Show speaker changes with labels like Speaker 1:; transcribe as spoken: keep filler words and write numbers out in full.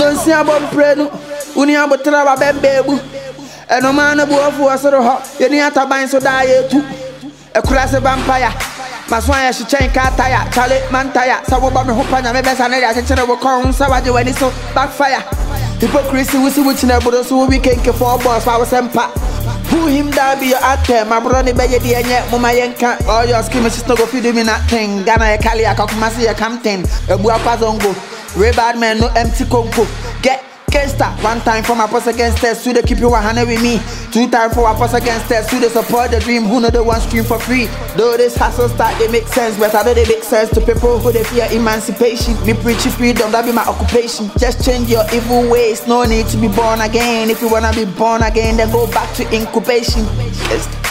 Speaker 1: don't see a bomb prenu. Uni abotra babebu. And no man above was so hot. You need to bind so die too. A class of vampire. Maswaya she chain car tire. Charlie man tire. So what about me hope and best and I said will come so I do when it's so backfire. Hypocrisy we see which never so we can get for boss our sempa. Who him down be your actor, my brother by your dear yet, Mama Yanka, all your schemers is not go feed me that thing. Ghana, a Kali, a Kakumasi, a Campton, a Buapazongo, Rebad man, no empty conco. Get Kesta, one time for my post against test, so they keep you a hand with me. Two times for my post against test, so they support the dream, who know the one stream for free. Though this hustle start, they make sense, but I know they make sense to people who they fear emancipation. Me preach freedom, that be my occupation. Just change your evil ways, no need to be born again. If you wanna be born again, then go back to incubation. Kesta.